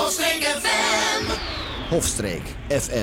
Hofstreek FM. Hofstreek FM.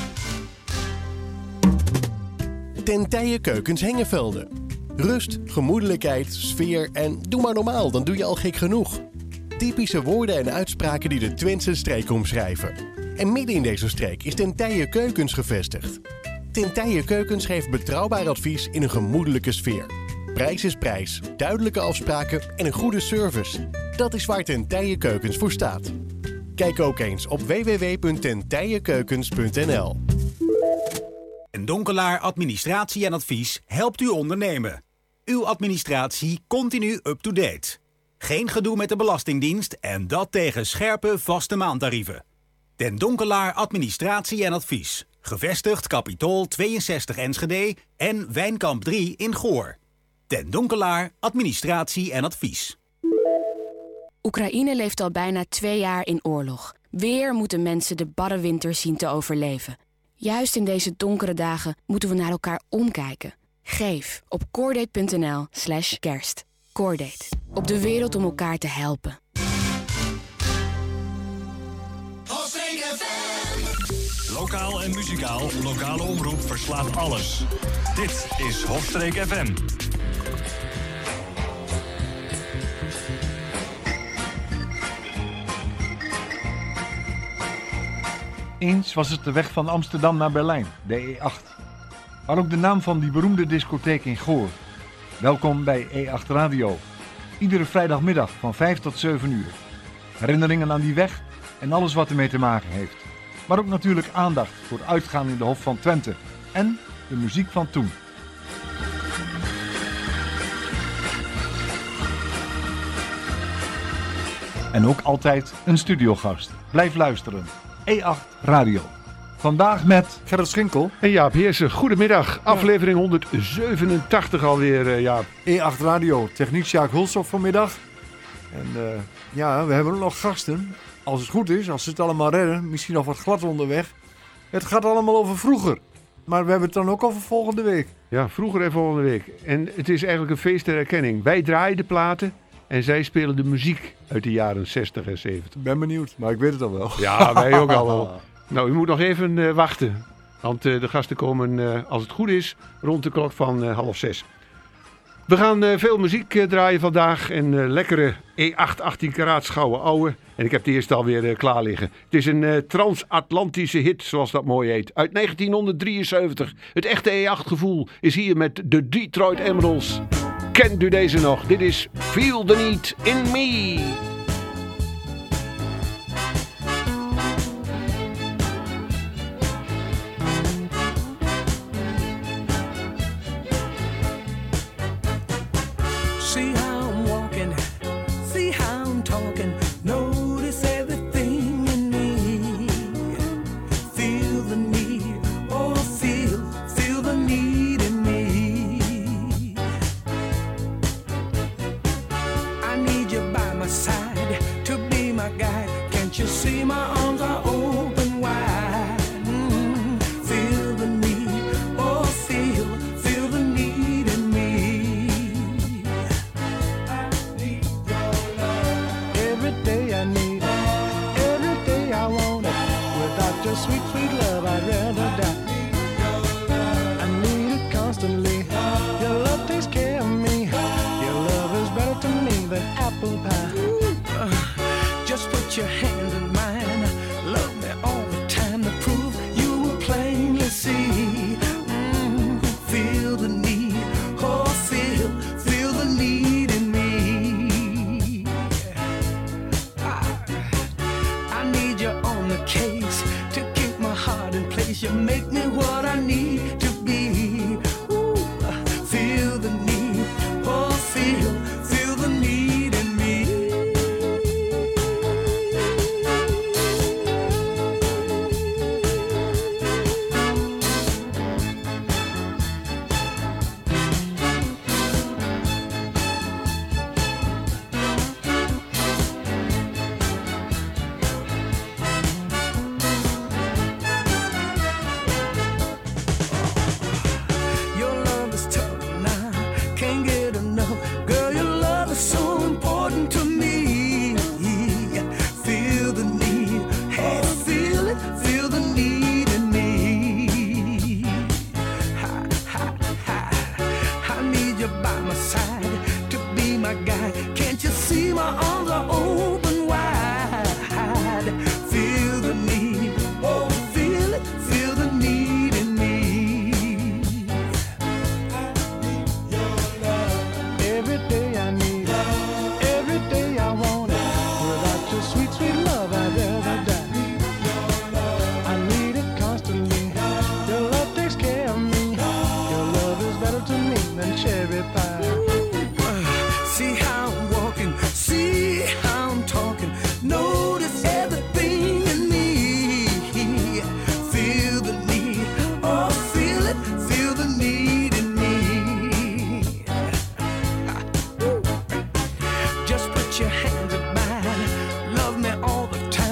Ten Tije Keukens Hengevelde. Rust, gemoedelijkheid, sfeer en doe maar normaal, dan doe je al gek genoeg. Typische woorden en uitspraken die de Twentse streek omschrijven. En midden in deze streek is Ten Tije Keukens gevestigd. Ten Tije Keukens geeft betrouwbaar advies in een gemoedelijke sfeer. Prijs is prijs, duidelijke afspraken en een goede service. Dat is waar Ten Tije Keukens voor staat. Kijk ook eens op www.tentijekeukens.nl. Een Donkelaar Administratie en Advies helpt u ondernemen. Uw administratie continu up-to-date. Geen gedoe met de Belastingdienst en dat tegen scherpe vaste maandtarieven. Den Donkelaar Administratie en Advies. Gevestigd Capitool 62 Enschede en Wijnkamp 3 in Goor. Den Donkelaar Administratie en Advies. Oekraïne leeft al bijna 2 jaar in oorlog. Weer moeten mensen de barre winter zien te overleven. Juist in deze donkere dagen moeten we naar elkaar omkijken. Geef op Coordate.nl/kerst. Coordate. Op de wereld om elkaar te helpen. Lokaal en muzikaal, lokale omroep verslaat alles. Dit is Hofstreek FM. Eens was het de weg van Amsterdam naar Berlijn, de E8. Maar ook de naam van die beroemde discotheek in Goor. Welkom bij E8 Radio. Iedere vrijdagmiddag van 5 tot 7 uur. Herinneringen aan die weg en alles wat ermee te maken heeft. Maar ook natuurlijk aandacht voor uitgaan in de Hof van Twente. En de muziek van toen. En ook altijd een studiogast. Blijf luisteren. E8 Radio. Vandaag met Gerrit Schinkel en Jaap Heersen. Goedemiddag, aflevering 187 alweer, Jaap. E8 Radio, techniek Sjaak Hulshoff vanmiddag. En we hebben nog gasten. Als het goed is, als ze het allemaal redden, misschien nog wat glad onderweg. Het gaat allemaal over vroeger. Maar we hebben het dan ook over volgende week. Ja, vroeger en volgende week. En het is eigenlijk een feest der herkenning. Wij draaien de platen en zij spelen de muziek uit de jaren 60 en 70. Ik ben benieuwd, maar ik weet het al wel. Ja, wij ook al wel. Nou, u moet nog even wachten. Want de gasten komen, als het goed is, rond de klok van 5:30. We gaan veel muziek draaien vandaag. En lekkere E8 18 karaat Schouwe Ouwe. En ik heb de eerste alweer klaar liggen. Het is een transatlantische hit, zoals dat mooi heet. Uit 1973. Het echte E8 gevoel is hier met de Detroit Emeralds. Kent u deze nog? Dit is Feel the Need in Me.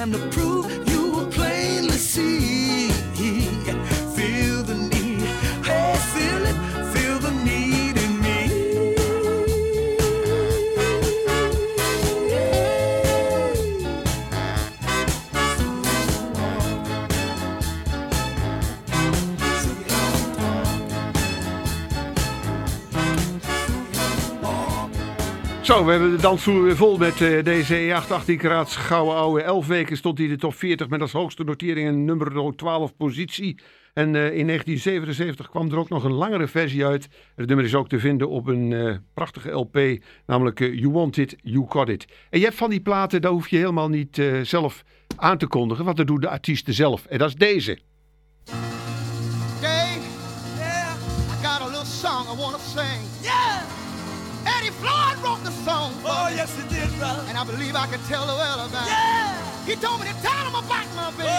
time to prove you will plainly see. Feel the need, hey, feel it, feel the need in me. Zo, we hebben de dansvloer weer vol met deze E8 18 karaats gouden ouwe. 11 weken stond hij in de top 40 met als hoogste notering een nummer 12 positie. En in 1977 kwam er ook nog een langere versie uit. Het nummer is ook te vinden op een prachtige LP, namelijk You Want It, You Got It. En je hebt van die platen, daar hoef je helemaal niet zelf aan te kondigen, want dat doen de artiesten zelf. En dat is deze. Dave, yeah, I got a little song I want to sing. Yeah! Eddie Floyd wrote the song. Oh, yes, he did, brother. And I believe I can tell the well about it. Yeah! He told me to tell him about my baby.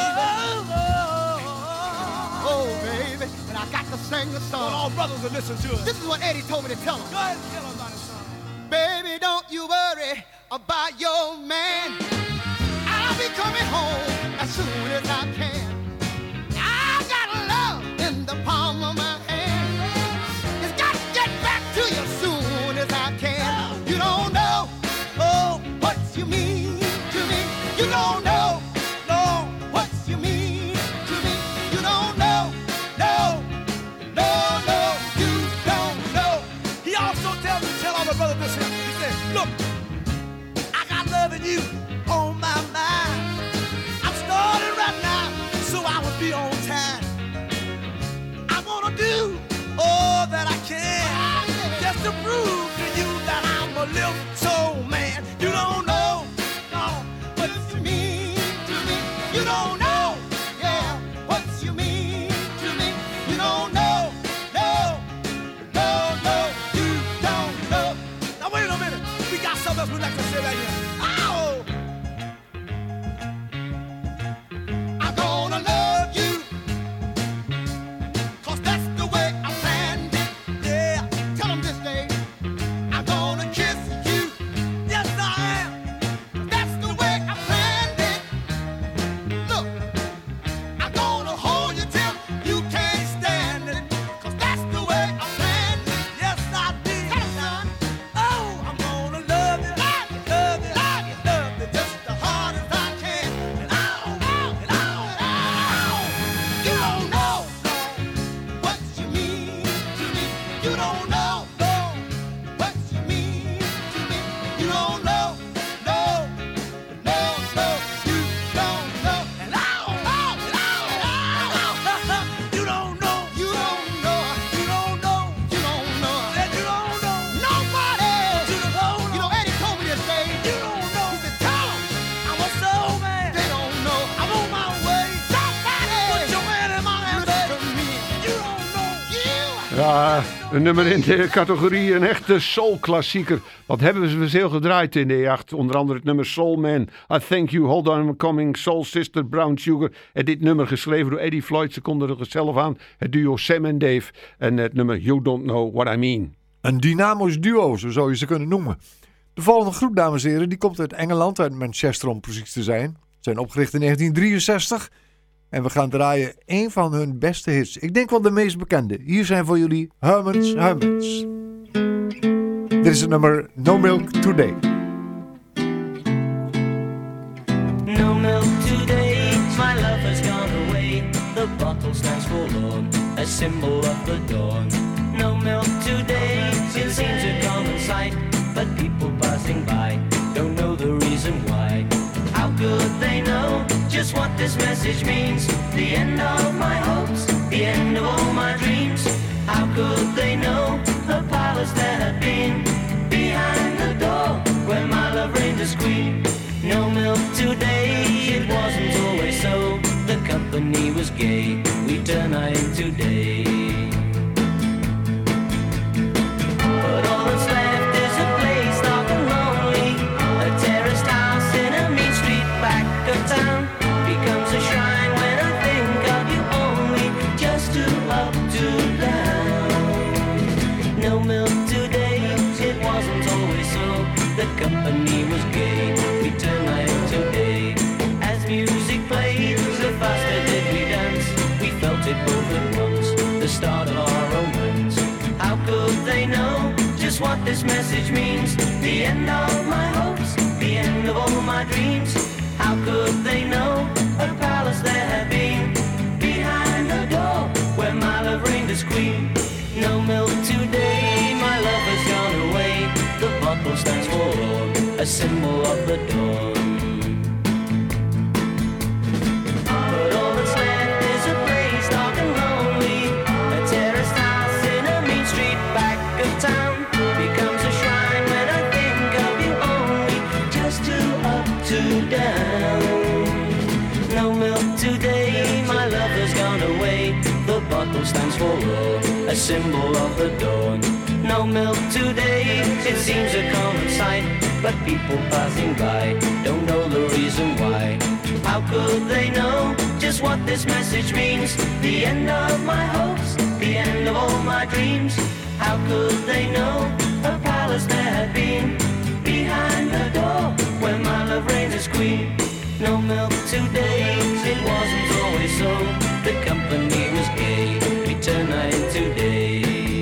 Oh, baby, and I got to sing the song. Well, all brothers will listen to it. This is what Eddie told me to tell him. Go ahead and tell him about his song. Baby, don't you worry about your man. I'll be coming home as soon as I can. I got love in the palm of my hand. It's got to get back to you soon as I can. You don't know, oh, what you mean to me. You don't know, no, what you mean to me. You don't know, no, no, no, you don't know. He also tells me to tell all my brothers this here. He said, look, I got love in you on my mind. I'm starting right now, so I will be on time. I want to do all that I can just to prove to you that I'm a little soul man. You don't know, no, what you mean to me. You don't know, Yeah, what you mean to me. You don't know, no, no, no, you don't know. now wait a minute. We got something else we'd like to say right here. Oh! I'm gonna love you, 'cause that's the way I planned it. Yeah, Tell 'em this day, I'm gonna kiss you. yes I am. That's the way I planned it. Look, I'm gonna hold you till you can't stand it, 'cause that's the way I planned it. Yes I did. Tell 'em, son, Oh, I'm gonna love you, love you, love you, love you, love you. just as hard as I can. And you don't know what you mean to me. You don't know what you mean to me. You don't know, no, no, no, you don't know. And You don't know, you don't know, you don't know, you don't know. that you don't know, Nobody. you don't know, You know, Eddie told me this day. you don't know. He said, tell 'em I'm a soul man. they don't know. I'm on my way. Somebody. Put your hand in my hand, Listen baby. to me. You don't know. You. Ja, een nummer in de categorie een echte soul-klassieker. Wat hebben we veel gedraaid in de E8. Onder andere het nummer Soul Man, I Thank You, Hold On I'm Coming, Soul Sister, Brown Sugar. En dit nummer geschreven door Eddie Floyd, ze konden er zelf aan. Het duo Sam en Dave. En het nummer You Don't Know What I Mean. Een dynamisch duo, zo zou je ze kunnen noemen. De volgende groep, dames en heren, die komt uit Engeland, uit Manchester om precies te zijn. Ze zijn opgericht in 1963 en we gaan draaien een van hun beste hits. Ik denk wel de meest bekende. Hier zijn voor jullie Hermits. Dit is het nummer No Milk Today. No milk today, my love has gone away. The bottle stands forlorn, a symbol of the dawn. No milk today, it seems a common sight, but people passing by don't know the reason why. How could they know just what this message means? The end of my hopes, the end of all my dreams. How could they know the palace that had been behind the door where my love reigned as queen? No milk today, it wasn't always so. The company was gay, we turn night today. But all that's left is a place dark and lonely. A terraced house in a mean street back of town becomes a shrine when I think of you only. Just to up, to down. No milk today, it wasn't always so. The company was gay, we turn night today. what this message means. The end of my hopes, the end of all my dreams. How could they know a palace there had been? Behind the door where my love reigned as queen. No milk today, my love has gone away. The bottle stands forlorn, a symbol of the dawn. But all that's left is a place dark and lonely. A terraced house in a mean street back of town becomes a shrine when I think of you only. Just two up, two down. No milk today, my love has gone away. The bottle stands forlorn, a symbol of the dawn. No milk today, it seems a common sight, but people passing by don't know the reason why. How could they know just what this message means? The end of my hopes, the end of all my dreams. How could they know a palace there had been? Behind the door where my love reigns as queen. No milk today, it wasn't always so. The company was gay, we turned night into day.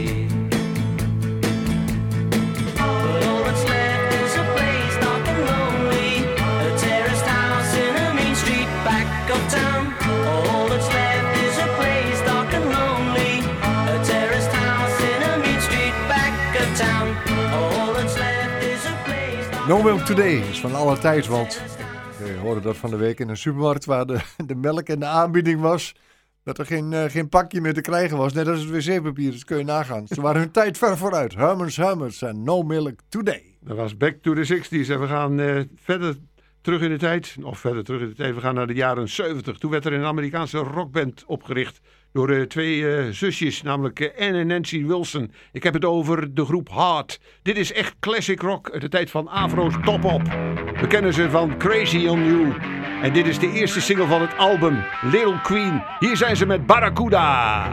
But all that's left is a place dark and lonely. A terraced house in a mean street back of town. All that's left is a place dark and lonely. A terraced house in a mean street back of town. All that's left is a place. No Milk Today is van alle tijd, want we hoorden dat van de week in een supermarkt waar de melk in de aanbieding was. Dat er geen pakje meer te krijgen was. Net als het wc-papier, dat kun je nagaan. Ze waren hun tijd ver vooruit. Hummers en No Milk Today. Dat was Back to the 60s en we gaan verder terug in de tijd. We gaan naar de jaren 70. Toen werd er een Amerikaanse rockband opgericht door twee zusjes, namelijk Ann en Nancy Wilson. Ik heb het over de groep Heart. Dit is echt classic rock uit de tijd van Afro's Top Op. We kennen ze van Crazy on You. En dit is de eerste single van het album, Little Queen. Hier zijn ze met Barracuda.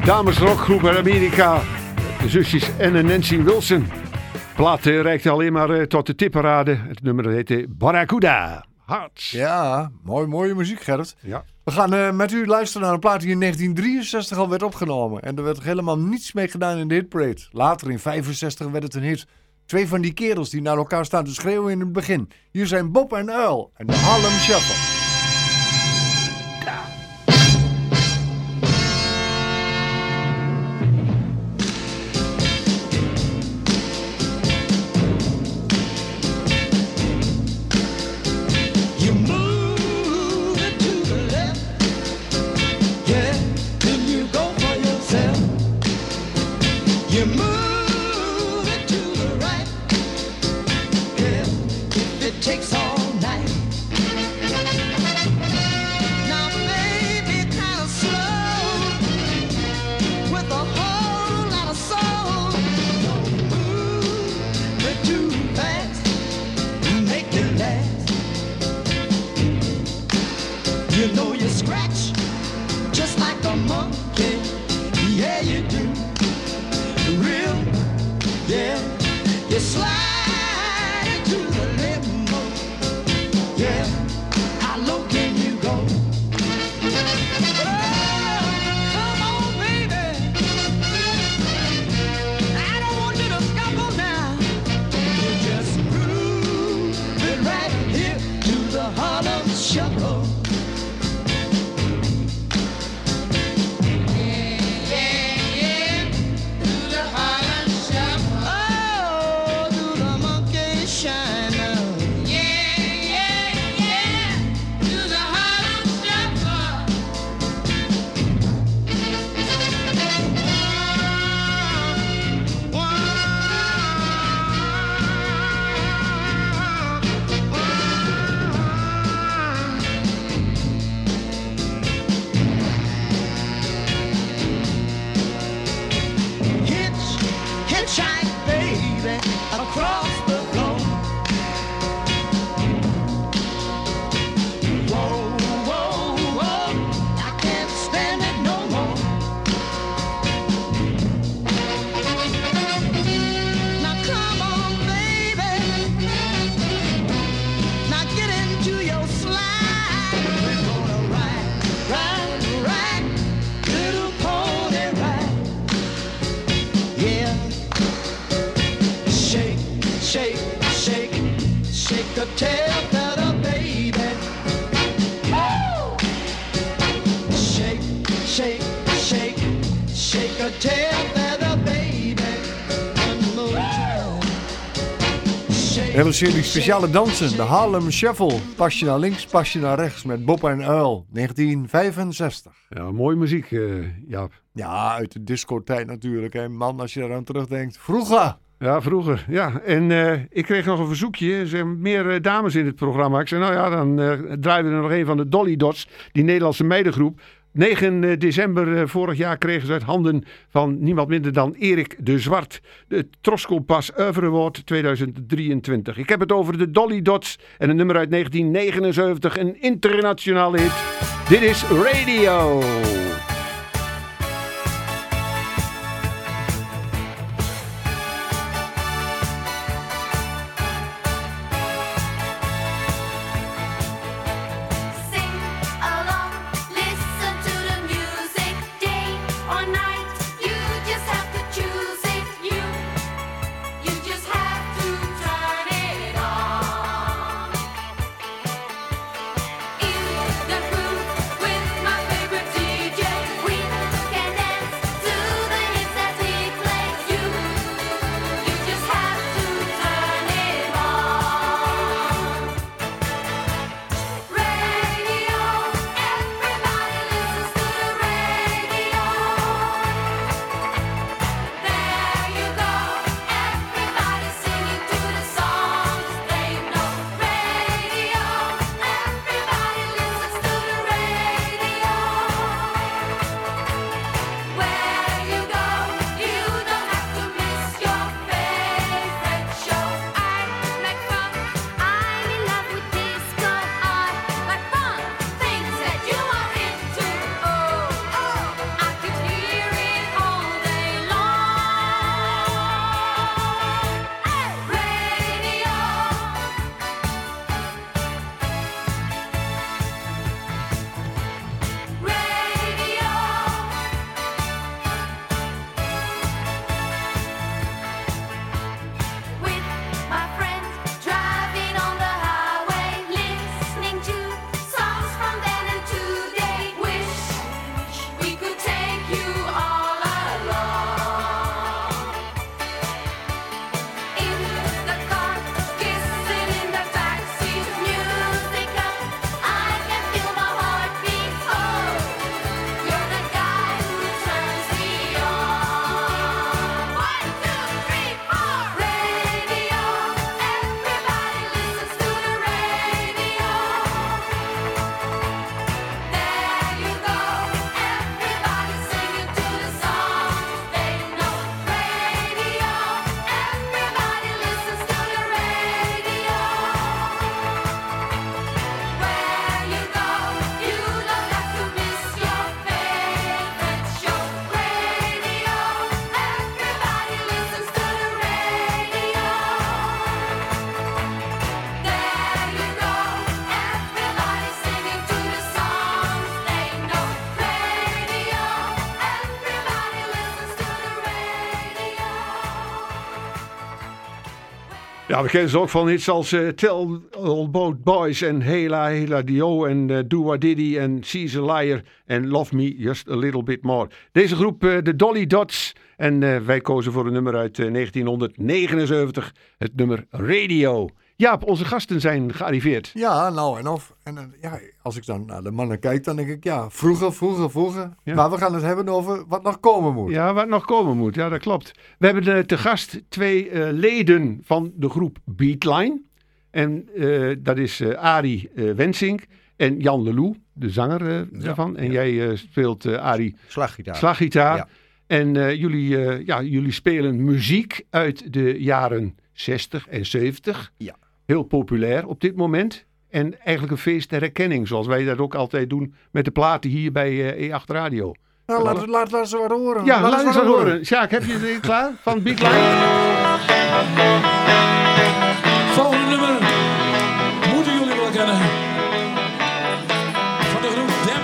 damesrockgroep uit Amerika. De zusjes Anne en Nancy Wilson. De plaat reikte alleen maar tot de tipparade. Het nummer heette Barracuda. Hard. Ja, mooie muziek, Gerrit. Ja. We gaan met u luisteren naar een plaat die in 1963 al werd opgenomen. En er werd helemaal niets mee gedaan in de hitparade. Later in 65 werd het een hit. 2 van die kerels die naar elkaar staan te schreeuwen in het begin. Hier zijn Bob en Earl en de Harlem Shuffle. Takes all night. Hele serie speciale dansen, de Harlem Shuffle. Pas je naar links, pas je naar rechts met Bob en Earl, 1965. Ja, mooie muziek, Jaap. Ja, uit de discotijd natuurlijk. Hè. Man, als je daaraan terugdenkt. Vroeger! Ja, vroeger. Ja, en ik kreeg nog een verzoekje. Er zijn meer dames in het programma. Ik zei, nou ja, dan draaien we er nog een van de Dolly Dots, die Nederlandse meidengroep. 9 december vorig jaar kregen ze uit handen van niemand minder dan Erik de Zwart de Troskompas Oeuvre Award 2023. Ik heb het over de Dolly Dots en een nummer uit 1979, een internationale hit. Dit is Radio. DJ Ja, we kennen ze ook van hits als Tell All Boat Boys en Hela Hela Dio en Do What Diddy en She's a Liar en Love Me Just a Little Bit More. Deze groep, de Dolly Dots. En wij kozen voor een nummer uit 1979, het nummer Radio. Jaap, onze gasten zijn gearriveerd. Ja, nou en of. En als ik dan naar de mannen kijk, dan denk ik, vroeger. Ja. Maar we gaan het hebben over wat nog komen moet. Ja, wat nog komen moet. Ja, dat klopt. We hebben te gast 2 leden van de groep Beatline. En dat is Arie Wensink en Jan Leloup, de zanger daarvan. En jij speelt, Arie, slaggitaar. Ja. En jullie spelen muziek uit de jaren 60 en 70. Ja. Heel populair op dit moment. En eigenlijk een feest der herkenning, zoals wij dat ook altijd doen met de platen hier bij E8 Radio. Nou, laat ze wat horen. Ja, laat eens wat horen. Sjaak, heb je het klaar van Beatline? Volgende nummer moeten jullie wel kennen. Van de groep Dem.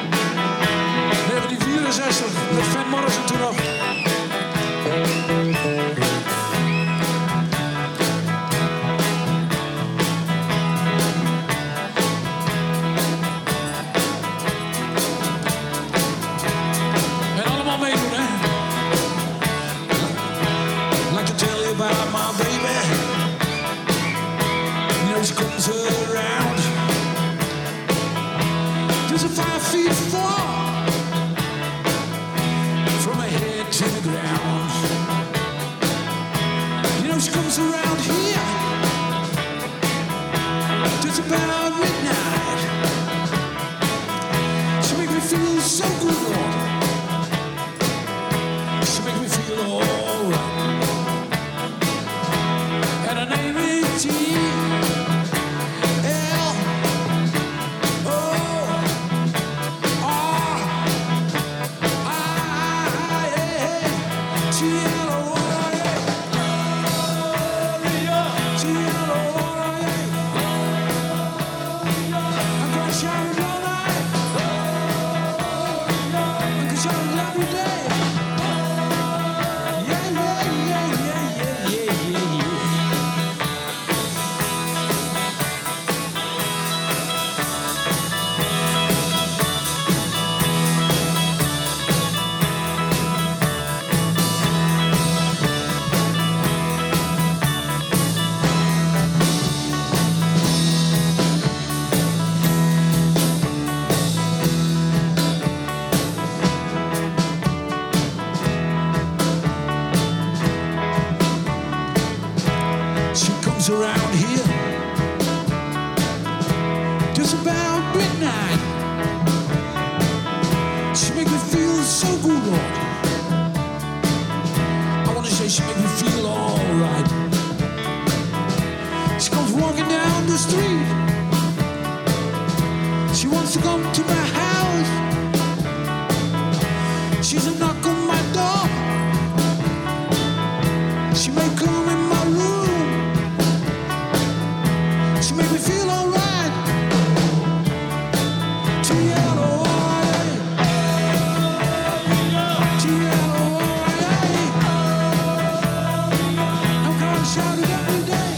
1964 met Van Morrison toen nog. Around. There's a 5 feet fall from her head to the ground. You know she comes around here just about midnight. She make me feel so good, Lord. She make me feel alright. And her name is Jean. Around here just about midnight. She make me feel so good, Lord. I wanna say she make me feel alright. She comes walking down the street. She wants to come to my house. She's a knock on my door. She may come in my room. She make me feel alright. T-L-O-R-A. T-L-O-R-A. I'm gonna shout it every day.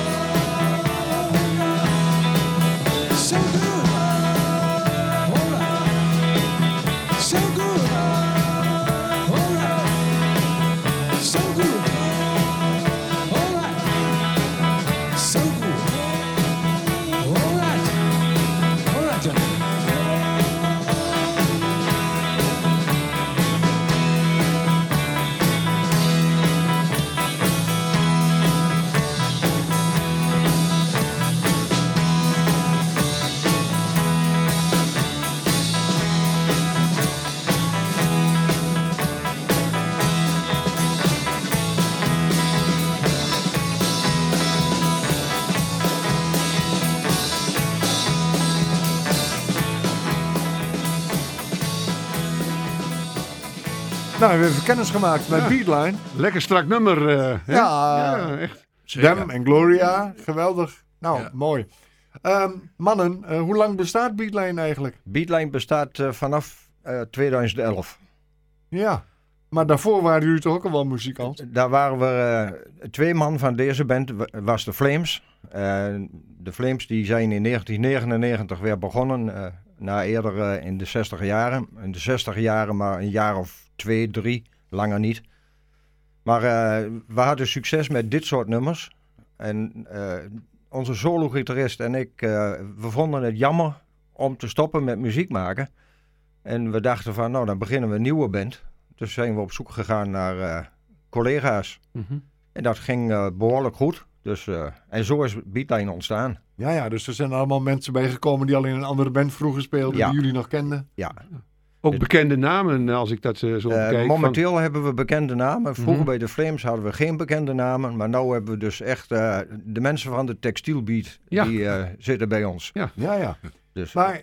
So good. Alright. So good. Alright. So good. Alright. So good. Nou, we hebben even kennis gemaakt met Beatline. Lekker strak nummer. Ja, echt. Dem en Gloria, geweldig. Nou, mooi. Mannen, hoe lang bestaat Beatline eigenlijk? Beatline bestaat vanaf 2011. Ja. Maar daarvoor waren jullie toch ook al wel muzikant? Daar waren we 2 man van deze band, was de Flames. De Flames die zijn in 1999 weer begonnen, na eerder in de 60 jaren. In de 60 jaren maar een jaar of 2, 3, langer niet. Maar we hadden succes met dit soort nummers. En onze solo-gitarist en ik, we vonden het jammer om te stoppen met muziek maken. En we dachten van, nou dan beginnen we een nieuwe band. Dus zijn we op zoek gegaan naar collega's. Mm-hmm. En dat ging behoorlijk goed. Dus, en zo is Beatline ontstaan. Ja, dus er zijn allemaal mensen bijgekomen die al in een andere band vroeger speelden, die jullie nog kenden. Ja. Ook bekende namen, als ik dat zo bekijk. Momenteel hebben we bekende namen. Vroeger bij de Flames hadden we geen bekende namen. Maar nu hebben we dus echt de mensen van de textielbeat, die zitten bij ons. Ja. Dus, maar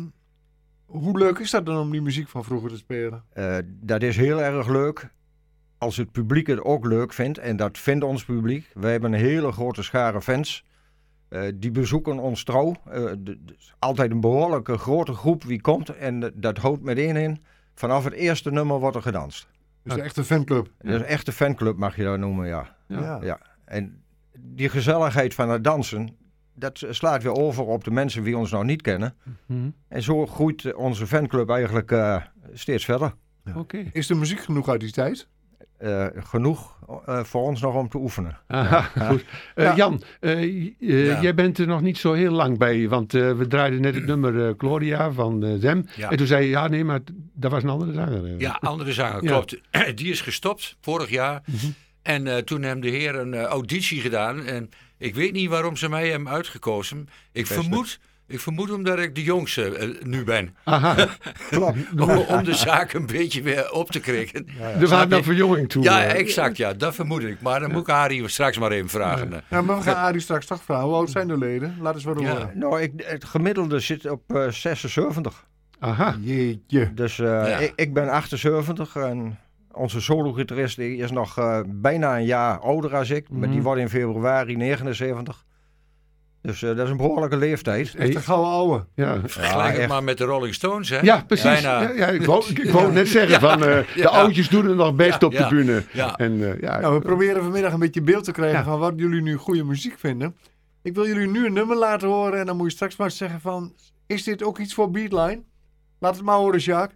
hoe leuk is dat dan om die muziek van vroeger te spelen? Dat is heel erg leuk. Als het publiek het ook leuk vindt, en dat vindt ons publiek. Wij hebben een hele grote schare fans. Die bezoeken ons trouw. Altijd een behoorlijke grote groep wie komt. En dat houdt meteen in. Vanaf het eerste nummer wordt er gedanst. Dus een echte fanclub. Dus een echte fanclub mag je dat noemen, ja. En die gezelligheid van het dansen, dat slaat weer over op de mensen die ons nog niet kennen. Mm-hmm. En zo groeit onze fanclub eigenlijk steeds verder. Ja. Okay. Is de muziek genoeg uit die tijd? Genoeg voor ons nog om te oefenen. Aha, goed. Jan, jij bent er nog niet zo heel lang bij, want we draaiden net het nummer Gloria van Them. Ja. En toen zei je, ja nee, maar dat was een andere zanger. Ja, andere zanger, klopt. Die is gestopt vorig jaar. Mm-hmm. En toen heeft de heer een auditie gedaan. En ik weet niet waarom ze mij hebben uitgekozen. Ik vermoed omdat ik de jongste nu ben. Aha, om de zaak een beetje weer op te krikken. Er waren dan verjonging toe. Ja, exact. Ja, dat vermoed ik. Maar dan moet ik Arie straks maar even vragen. Ja, maar we gaan Arie straks toch vragen. Hoe oud zijn de leden? Laat eens wat horen. Nou, het gemiddelde zit op 76. Aha. Jeetje. Dus ik ben 78 en onze solo-gitarist is nog bijna een jaar ouder als ik. Maar die wordt in februari 79. Dus dat is een behoorlijke leeftijd. Echt een gouden ouwe. Ja. Vergelijk het maar met de Rolling Stones, hè? Ja, precies. Bijna... Ja, ik wou net zeggen, de oudjes doen het nog best op de bühne. Ja. En, nou, we proberen vanmiddag een beetje beeld te krijgen van wat jullie nu goede muziek vinden. Ik wil jullie nu een nummer laten horen en dan moet je straks maar zeggen van, is dit ook iets voor Beatline? Laat het maar horen, Sjaak.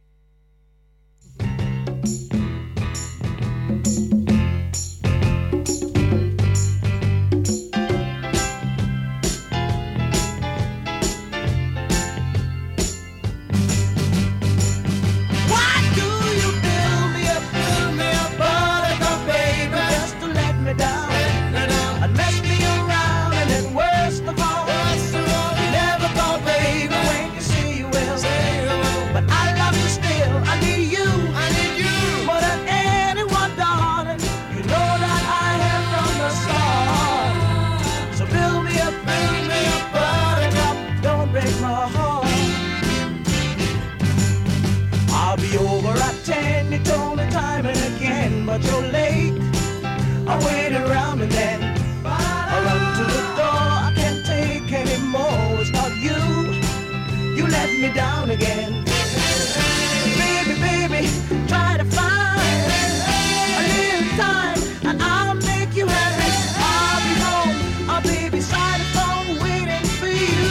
But you're late. I wait around and then I run to the door. I can't take anymore. It's not you. You let me down again. Baby, baby, try to find a little time and I'll make you happy. I'll be home. I'll be beside the phone waiting for you.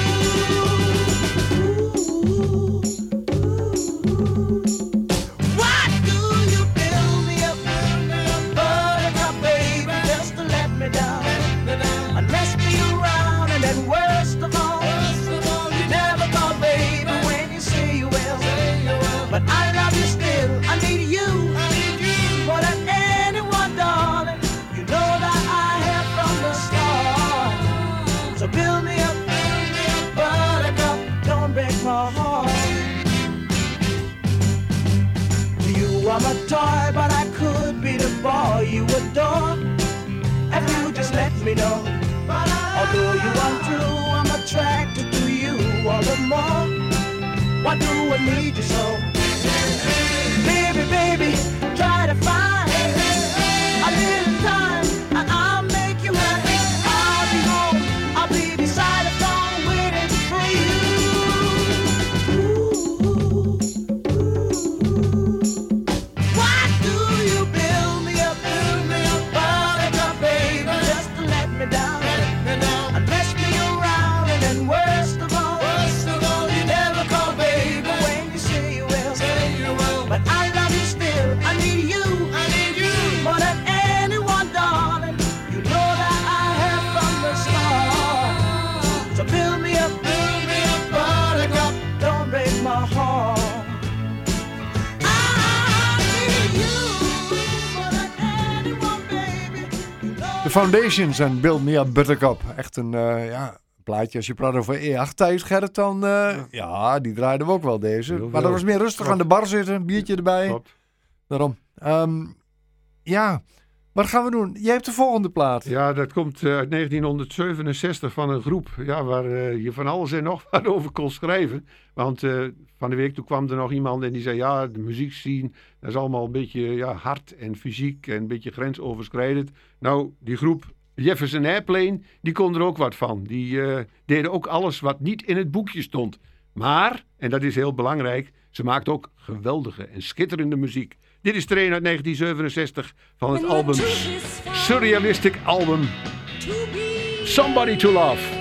What do you build me up? And mess me around, and then worst of all, you never call baby when you say you will. But I love you still, I need you more than anyone, darling. You know that I have from the start. So build me up, buttercup, don't break my heart. You are my toy, but I could be the boy you adore. If you just let me know. Although you are true, I'm attracted to you all the more. Why do I need you so? Baby, baby, try to find a little time and I'll make you happy. I'll be home, I'll be beside the phone waiting for you. What do The Foundations en Build Me Up Buttercup. Echt een plaatje. Als je praat over E8 tijd, Gerrit, dan... die draaiden we ook wel deze. Maar dat was meer rustig aan de bar zitten. Een biertje erbij. Klopt. Daarom. Wat gaan we doen? Jij hebt de volgende plaat. Ja, dat komt uit 1967 van een groep waar je van alles en nog wat over kon schrijven. Want van de week toen kwam er nog iemand en die zei, ja, de muziekscene, dat is allemaal een beetje hard en fysiek en een beetje grensoverschrijdend. Nou, die groep Jefferson Airplane, die kon er ook wat van. Die deden ook alles wat niet in het boekje stond. Maar, en dat is heel belangrijk, ze maakten ook geweldige en schitterende muziek. Dit is er een uit 1967 van het album Surrealistic Album Somebody to Love.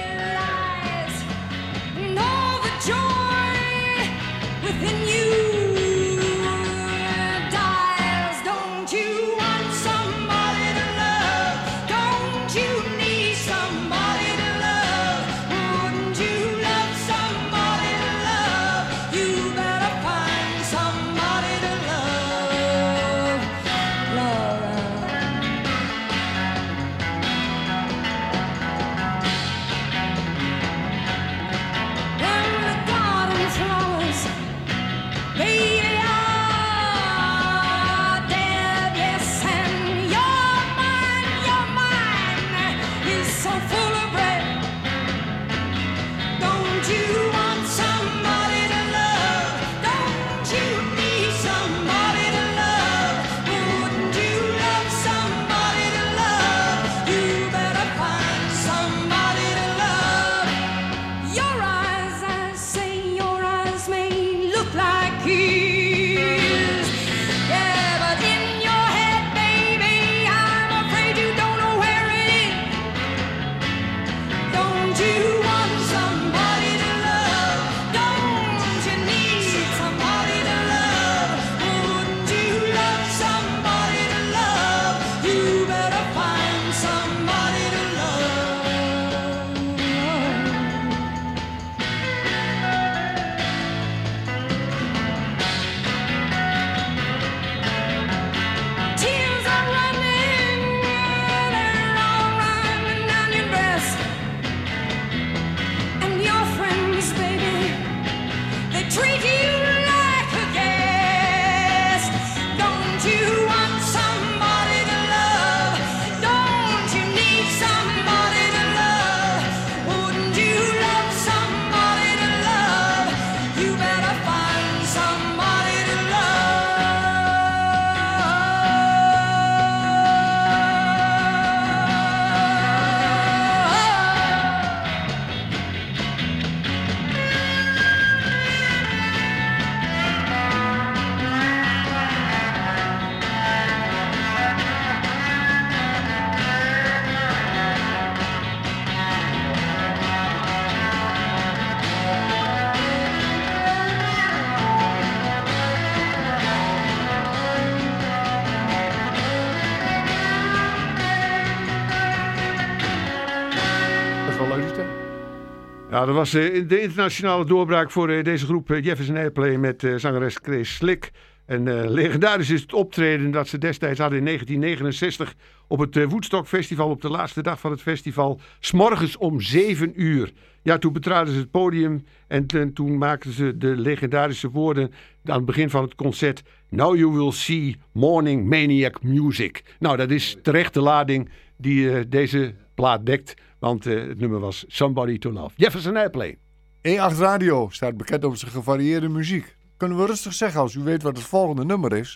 Ja, dat was de internationale doorbraak voor deze groep Jefferson Airplane met zangeres Grace Slick. En legendarisch is het optreden dat ze destijds hadden in 1969 op het Woodstock Festival, op de laatste dag van het festival, 's morgens om 7 uur. Ja, toen betraden ze het podium en toen maakten ze de legendarische woorden aan het begin van het concert: Now you will see morning maniac music. Nou, dat is terecht de lading die deze plaat dekt, want het nummer was Somebody to Love. Jefferson Airplane. E8 Radio staat bekend om zijn gevarieerde muziek. Kunnen we rustig zeggen als u weet wat het volgende nummer is.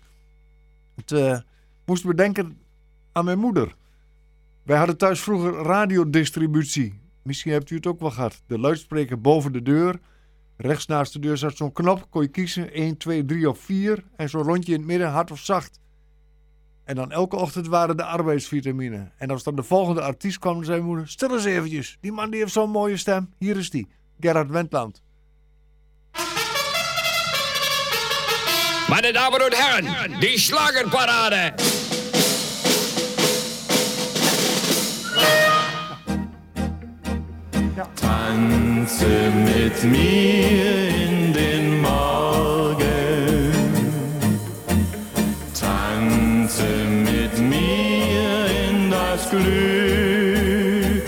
Het moest bedenken aan mijn moeder. Wij hadden thuis vroeger radiodistributie. Misschien hebt u het ook wel gehad. De luidspreker boven de deur. Rechts naast de deur zat zo'n knop. Kon je kiezen 1, 2, 3 of 4. En zo'n rondje in het midden, hard of zacht. En dan elke ochtend waren de arbeidsvitamine. En als dan de volgende artiest kwam, zei mijn moeder: stil eens eventjes. Die man die heeft zo'n mooie stem. Hier is die. Gerard Wendland. Meine Damen und Herren, die Schlagerparade. Ja. Tanze mit mir in den Morgen. Tanze mit mir in das Glück. Glück.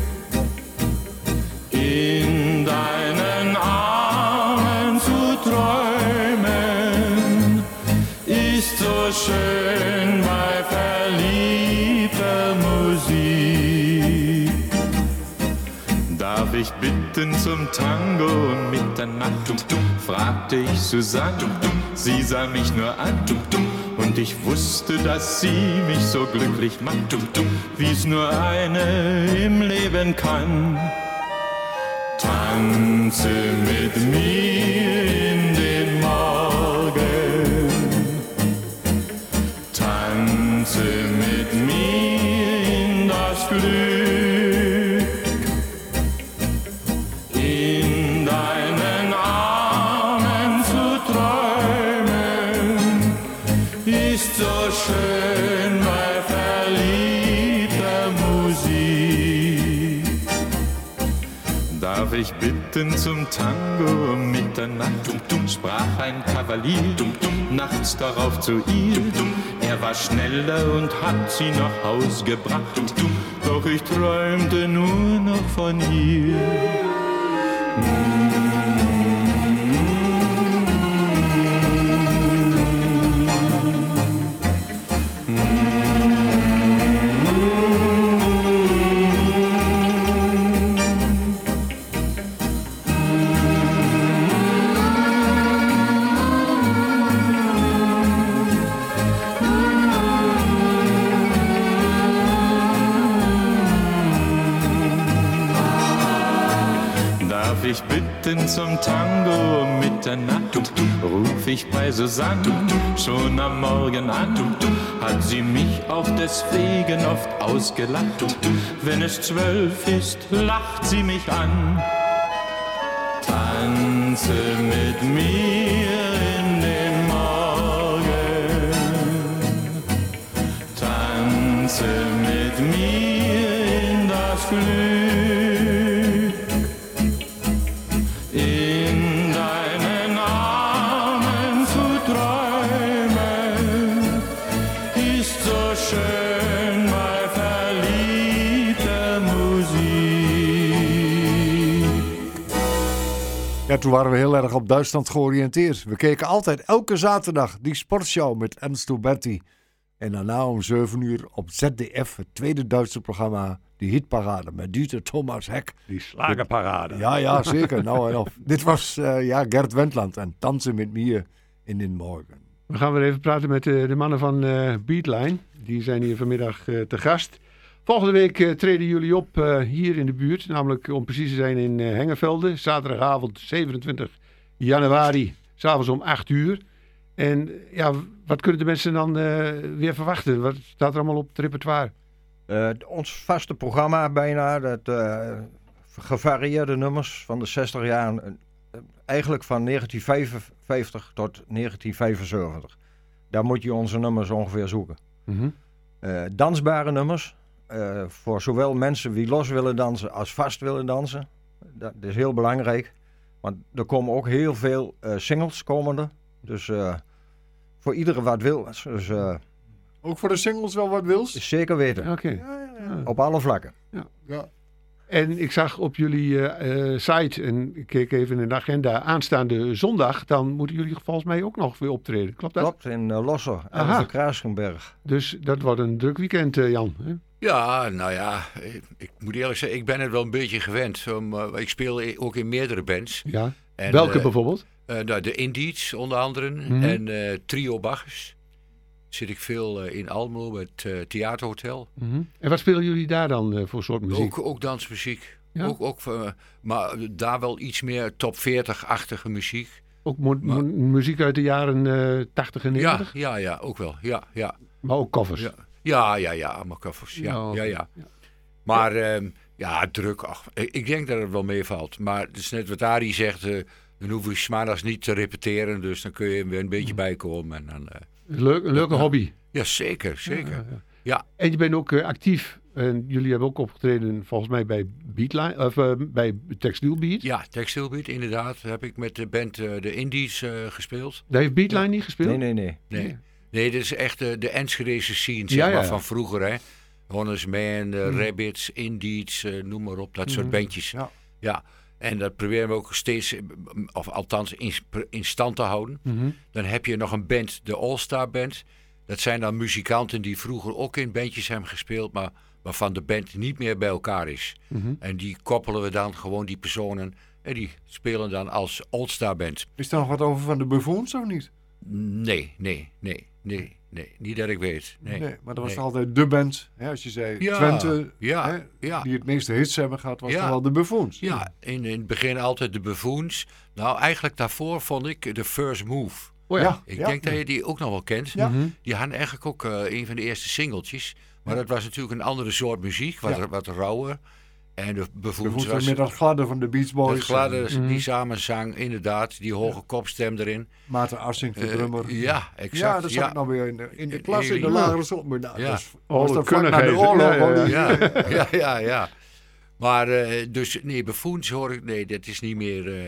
In deinen Armen zu träumen ist so schön bei verliebter Musik. Darf ich bitten zum Tango um Mitternacht? Fragte ich Susanne, sie sah mich nur an. Und ich wusste, dass sie mich so glücklich macht, wie es nur eine im Leben kann. Tanze mit mir in den Morgen, tanze mit mir in das Glück. In deinen Armen zu träumen ist so schön bei verliebter Musik. Darf ich bitten zum Tango um Mitternacht? Sprach ein Kavalier nachts darauf zu ihr. Er war schneller und hat sie nach Haus gebracht. Doch ich träumte nur noch von ihr. Darf ich bitten zum Tango um Mitternacht? Ruf ich bei Susanne schon am Morgen an. Hat sie mich auch deswegen oft ausgelacht. Wenn es 12 ist, lacht sie mich an. Tanze mit mir in den Morgen, tanze mit mir in das Glück. In deinen Armen zu träumen ist so schön bei verliebter Musik. Ja, toen waren we heel erg op Duitsland georiënteerd. We keken altijd elke zaterdag die sportshow met Ernst Huberti. En daarna om 7 uur op ZDF, het tweede Duitse programma, die hitparade met Dieter Thomas Heck. Die slagerparade. Ja, zeker. Nou en of. Dit was Gert Wendland en Tanzen met mir in den Morgen. We gaan weer even praten met de mannen van Beatline. Die zijn hier vanmiddag te gast. Volgende week treden jullie op hier in de buurt. Namelijk om precies te zijn in Hengevelde. Zaterdagavond 27 januari. 's Avonds om 8 uur. En ja, wat kunnen de mensen dan weer verwachten? Wat staat er allemaal op het repertoire? Ons vaste programma bijna. Dat gevarieerde nummers van de 60 jaar. Eigenlijk van 1955 tot 1975. Daar moet je onze nummers ongeveer zoeken. Mm-hmm. Dansbare nummers. Voor zowel mensen die los willen dansen als vast willen dansen. Dat is heel belangrijk. Want er komen ook heel veel singles komende. Dus voor iedereen wat wil. Dus, ook voor de singles wel wat wils? Zeker weten. Oké. Ja. Op alle vlakken. Ja. En ik zag op jullie site, en ik keek even in de agenda, aanstaande zondag, dan moeten jullie volgens mij ook nog weer optreden. Klopt dat? Klopt, in Losser, de Kruisgenberg. Dus dat wordt een druk weekend, Jan. Hè? Ja, nou ja, ik moet eerlijk zeggen, ik ben het wel een beetje gewend. Ik speel ook in meerdere bands. Ja. En, welke bijvoorbeeld? De Indies onder andere en Trio Bacchus. Zit ik veel in Almelo, bij het Theaterhotel. Mm-hmm. En wat spelen jullie daar dan voor soort muziek? Ook dansmuziek. Ja? Maar daar wel iets meer top 40-achtige muziek. Ook muziek uit de jaren 80 en 90? Ja, ook wel. Ja. Maar ook covers? Ja, allemaal covers. Ja. Maar druk. Ach, ik denk dat het wel meevalt. Maar het is net wat Arie zegt, dan hoef je 's maandags niet te repeteren. Dus dan kun je weer een beetje bijkomen. En dan, een leuke hobby. Ja, zeker. Ja. En je bent ook actief. En jullie hebben ook opgetreden volgens mij bij Beatline, of bij Textiel Beat. Ja, Textiel Beat, inderdaad. Heb ik met de band de Indies gespeeld. Daar heeft Beatline niet gespeeld? Nee. Nee, dit is echt de Enschedese scene, zeg maar, van vroeger. Hè. Honest Man, Rabbits, Indies, noem maar op. Dat soort bandjes. Ja. En dat proberen we ook steeds, of althans in stand te houden. Dan heb je nog een band, de All-Star Band. Dat zijn dan muzikanten die vroeger ook in bandjes hebben gespeeld, maar waarvan de band niet meer bij elkaar is. En die koppelen we dan gewoon, die personen, en die spelen dan als All-Star Band. Is er nog wat over van de Buffoons of niet? Nee, niet dat ik weet. Nee, maar dat was altijd de band, hè, als je zei Twente, die het meeste hits hebben gehad, was toch wel de Buffoons? Ja, in het begin altijd de Buffoons. Nou, eigenlijk daarvoor vond ik de First Move. Ik denk dat je die ook nog wel kent. Die hadden eigenlijk ook een van de eerste singeltjes. Maar dat was natuurlijk een andere soort muziek, wat rauwer. En de Buffoons was met dat gladde van de Beach Boys. Dat gladde, die samenzang, inderdaad. Die hoge kopstem erin. Maarten Assink, de drummer. Ja, exact. Ja, dat zat ik nou weer in de klas, in de lagere school. Maar was dat vlak na de oorlog. Ja. Maar dus, nee, Buffoons hoor ik, nee, dat is niet meer,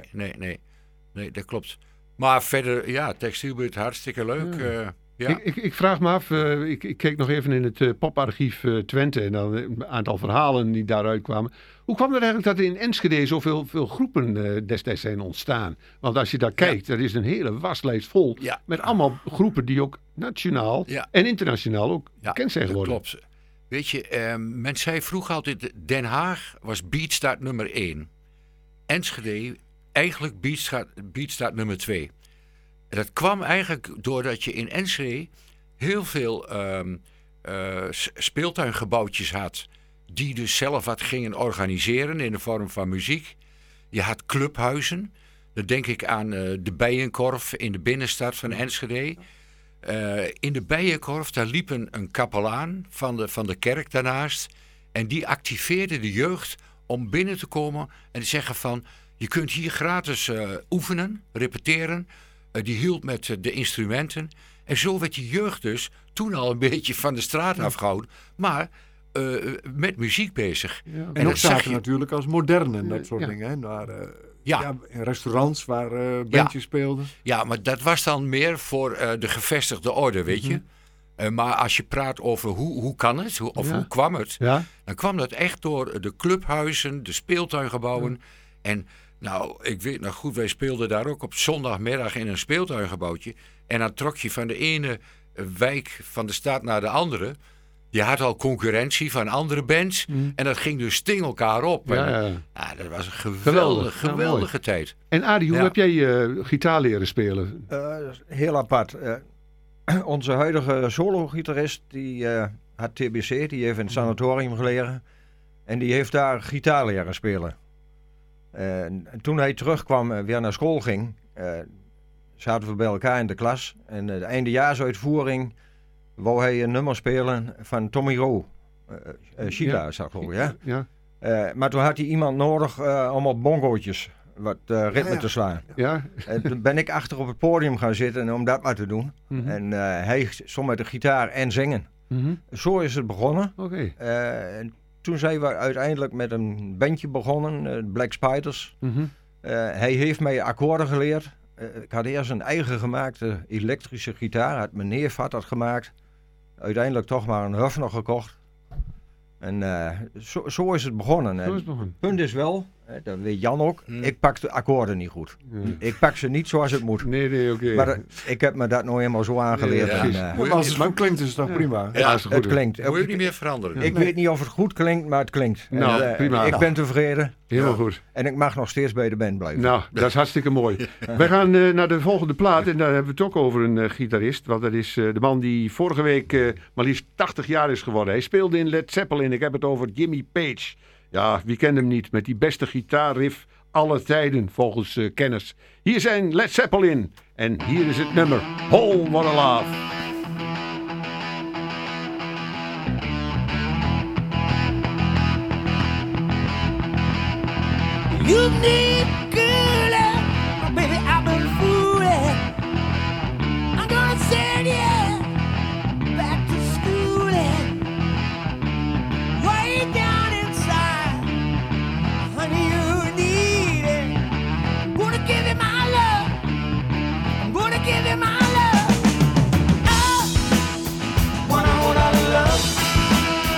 nee, dat klopt. Maar verder, textielbuurt, hartstikke leuk. Ja. Ik vraag me af, ik keek nog even in het poparchief Twente en dan een aantal verhalen die daaruit kwamen. Hoe kwam het eigenlijk dat in Enschede zoveel groepen destijds zijn ontstaan? Want als je daar kijkt, er is een hele waslijst vol met allemaal groepen die ook nationaal en internationaal ook bekend zijn geworden. Klopt. Weet je, men zei vroeger altijd, Den Haag was beatstart nummer 1. Enschede eigenlijk beatstart nummer 2. Dat kwam eigenlijk doordat je in Enschede heel veel speeltuingebouwtjes had, die dus zelf wat gingen organiseren in de vorm van muziek. Je had clubhuizen. Dan denk ik aan de Bijenkorf in de binnenstad van Enschede. In de Bijenkorf, daar liep een kapelaan van de kerk daarnaast. En die activeerde de jeugd om binnen te komen en te zeggen van, je kunt hier gratis oefenen, repeteren. Die hield met de instrumenten. En zo werd die jeugd dus toen al een beetje van de straat afgehouden. Maar met muziek bezig. Ja. En ook zaten natuurlijk als moderne en dat soort dingen. Hè? Naar, in restaurants waar bandjes speelden. Ja, maar dat was dan meer voor de gevestigde orde, weet je. Maar als je praat over hoe kan het, hoe kwam het. Dan kwam dat echt door de clubhuizen, de speeltuingebouwen. En nou, ik weet nog goed, wij speelden daar ook op zondagmiddag in een speeltuingebouwtje. En dan trok je van de ene wijk van de stad naar de andere. Je had al concurrentie van andere bands. En dat ging dus tegen elkaar op. Dat was een geweldige tijd. En Adi, hoe heb jij gitaar leren spelen? Heel apart. Onze huidige solo-gitarist, die had TBC. Die heeft in het sanatorium gelegen. En die heeft daar gitaar leren spelen. En toen hij terugkwam, weer naar school ging, zaten we bij elkaar in de klas. En de eindejaarsuitvoering wou hij een nummer spelen van Tommy Rowe. Sheila, zag ik ja. Maar toen had hij iemand nodig om op bongootjes wat ritme te slaan. Ja. En toen ben ik achter op het podium gaan zitten om dat maar te doen. En hij stond met de gitaar en zingen. Zo is het begonnen. Toen zijn we uiteindelijk met een bandje begonnen, Black Spiders. Hij heeft mij akkoorden geleerd. Ik had eerst een eigen gemaakte elektrische gitaar. Had mijn neef dat gemaakt. Uiteindelijk toch maar een Hufner gekocht. En zo is het begonnen. Het punt is wel, dat weet Jan ook, ik pak de akkoorden niet goed. Ik pak ze niet zoals het moet. Nee, oké. Maar ik heb me dat nou helemaal zo aangeleerd. Als het goed klinkt is het toch prima? Ja, het klinkt. Moet je niet meer veranderen. Ik weet niet of het goed klinkt, maar het klinkt. Nou, prima. Ik ben tevreden. Helemaal goed. En ik mag nog steeds bij de band blijven. Nou, dat is hartstikke mooi. Wij gaan naar de volgende plaat en daar hebben we het ook over een gitarist. Want dat is de man die vorige week maar liefst 80 jaar is geworden. Hij speelde in Led Zeppelin. Ik heb het over Jimmy Page. Ja, wie kent hem niet? Met die beste gitaarriff aller tijden volgens kenners. Hier zijn Led Zeppelin. En hier is het nummer Whole What a Love. You need girl, baby, I've been fooling. I'm gonna send you back to school way down inside. Honey, you need it. I'm gonna give you my love. I'm gonna give you my love. Oh, wanna love.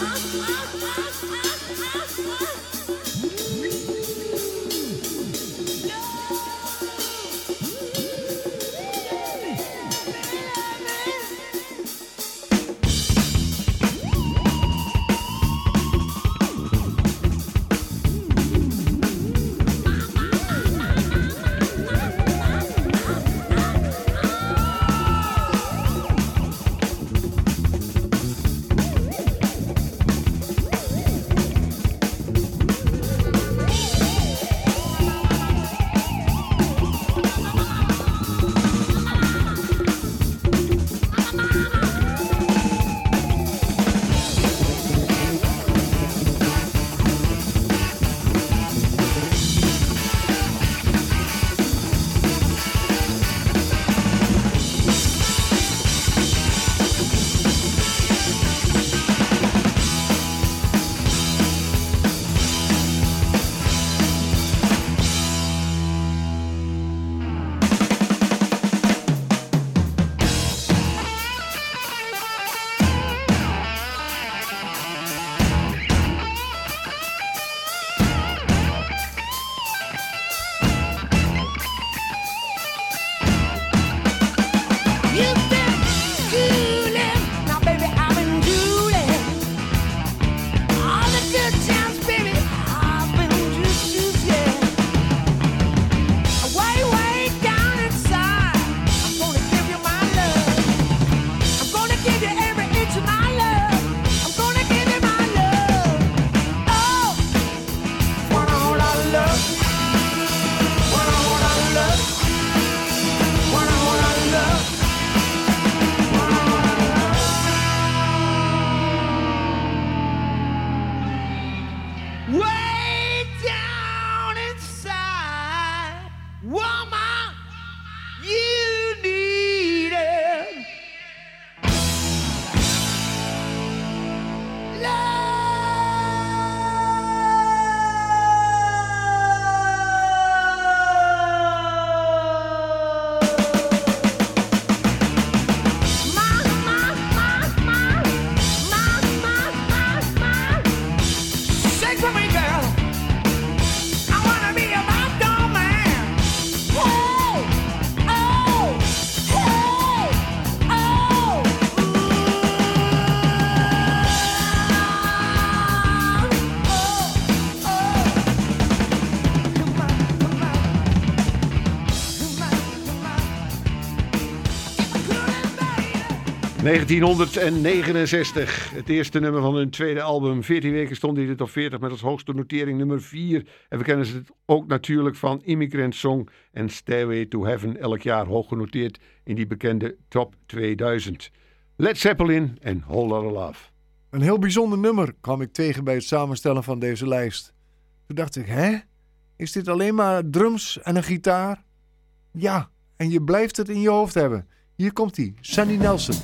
1969, het eerste nummer van hun tweede album. 14 weken stond hij in de top 40 met als hoogste notering nummer 4. En we kennen ze ook natuurlijk van Immigrant Song en Stairway to Heaven. Elk jaar hoog genoteerd in die bekende top 2000. Led Zeppelin en Whole Lotta Love. Een heel bijzonder nummer kwam ik tegen bij het samenstellen van deze lijst. Toen dacht ik, hè? Is dit alleen maar drums en een gitaar? Ja, en je blijft het in je hoofd hebben. Hier komt hij, Sandy Nelson.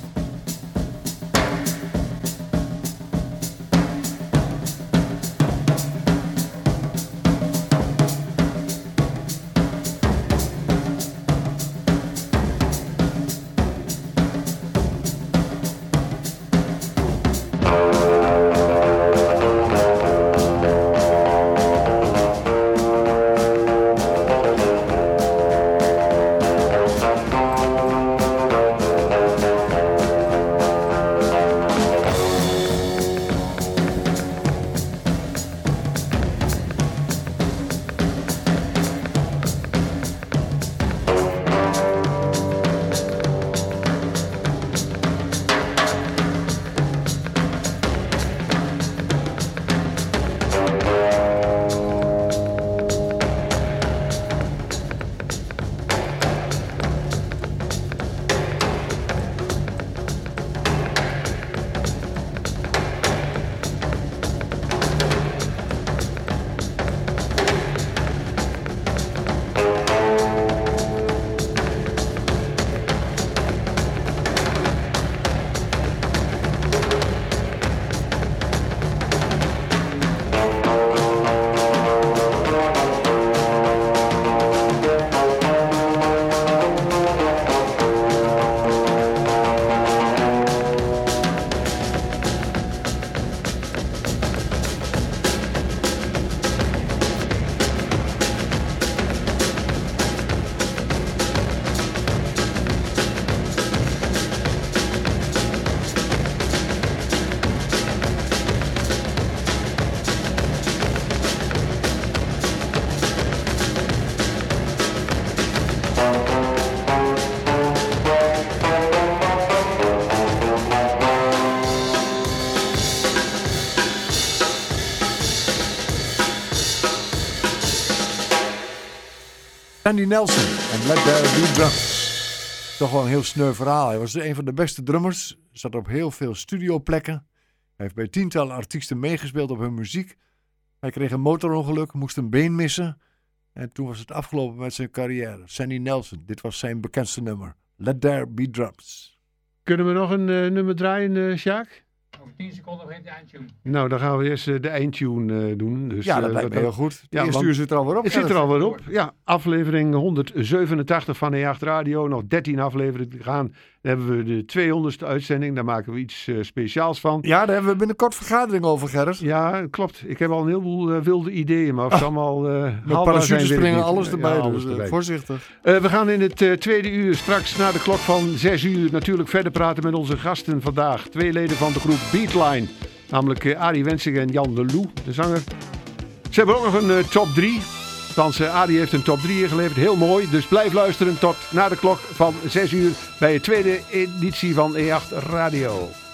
Sandy Nelson en Let There Be Drums. Toch wel een heel sneu verhaal. Hij was een van de beste drummers. Zat op heel veel studioplekken. Hij heeft bij tientallen artiesten meegespeeld op hun muziek. Hij kreeg een motorongeluk, moest een been missen. En toen was het afgelopen met zijn carrière. Sandy Nelson, dit was zijn bekendste nummer. Let There Be Drums. Kunnen we nog een nummer draaien, Sjaak? Over 10 seconden begint de eindtune. Nou, dan gaan we eerst de eindtune doen. Dus, ja, dat lijkt me heel goed. De eerste uur zit er alweer op. Het zit er alweer op. Ja, aflevering 187 van E8 Radio. Nog 13 afleveringen te gaan. Dan hebben we de 200ste uitzending. Daar maken we iets speciaals van. Ja, daar hebben we binnenkort vergadering over, Gerrit. Ja, klopt. Ik heb al een heleboel wilde ideeën. Maar of ze allemaal met parachute springen, alles erbij. Ja, alles erbij. Voorzichtig. We gaan in het tweede uur straks na de klok van 6 uur natuurlijk verder praten met onze gasten vandaag. 2 leden van de groep Beatline. Namelijk Arie Wensing en Jan de Loo, de zanger. Ze hebben ook nog een top 3. Althans, Arie heeft een top 3 ingeleverd. Heel mooi. Dus blijf luisteren tot na de klok van 6 uur bij de tweede editie van E8 Radio.